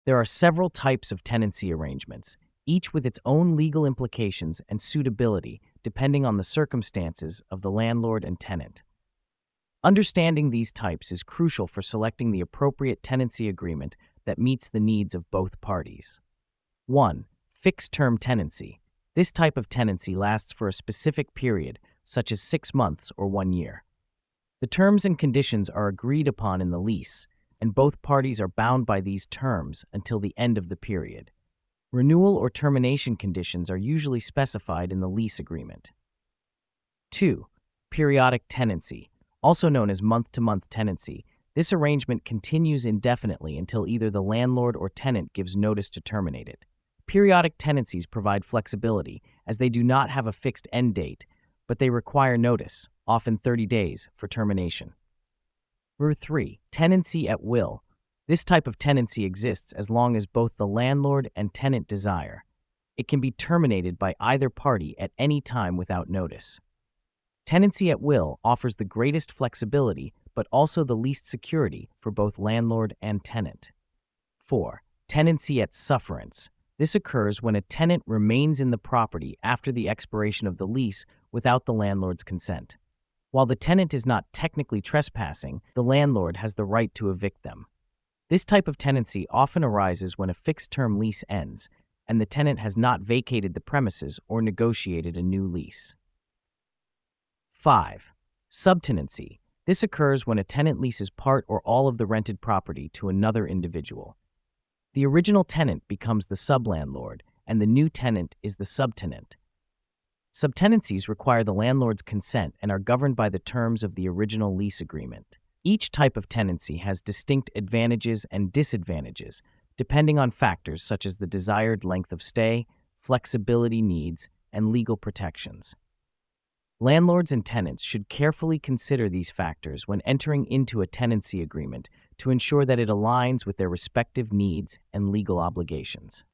There are several types of tenancy arrangements, each with its own legal implications and suitability depending on the circumstances of the landlord and tenant. Understanding these types is crucial for selecting the appropriate tenancy agreement that meets the needs of both parties. 1. Fixed-term tenancy. This type of tenancy lasts for a specific period, such as 6 months or 1 year. The terms and conditions are agreed upon in the lease, and both parties are bound by these terms until the end of the period. Renewal or termination conditions are usually specified in the lease agreement. 2. Periodic tenancy. Also known as month-to-month tenancy, this arrangement continues indefinitely until either the landlord or tenant gives notice to terminate it. Periodic tenancies provide flexibility, as they do not have a fixed end date, but they require notice, often 30 days, for termination. 3. Tenancy at will. This type of tenancy exists as long as both the landlord and tenant desire. It can be terminated by either party at any time without notice. Tenancy at will offers the greatest flexibility, but also the least security for both landlord and tenant. 4. Tenancy at sufferance. This occurs when a tenant remains in the property after the expiration of the lease without the landlord's consent. While the tenant is not technically trespassing, the landlord has the right to evict them. This type of tenancy often arises when a fixed-term lease ends and the tenant has not vacated the premises or negotiated a new lease. 5. Subtenancy. This occurs when a tenant leases part or all of the rented property to another individual. The original tenant becomes the sublandlord, and the new tenant is the subtenant. Subtenancies require the landlord's consent and are governed by the terms of the original lease agreement. Each type of tenancy has distinct advantages and disadvantages, depending on factors such as the desired length of stay, flexibility needs, and legal protections. Landlords and tenants should carefully consider these factors when entering into a tenancy agreement to ensure that it aligns with their respective needs and legal obligations.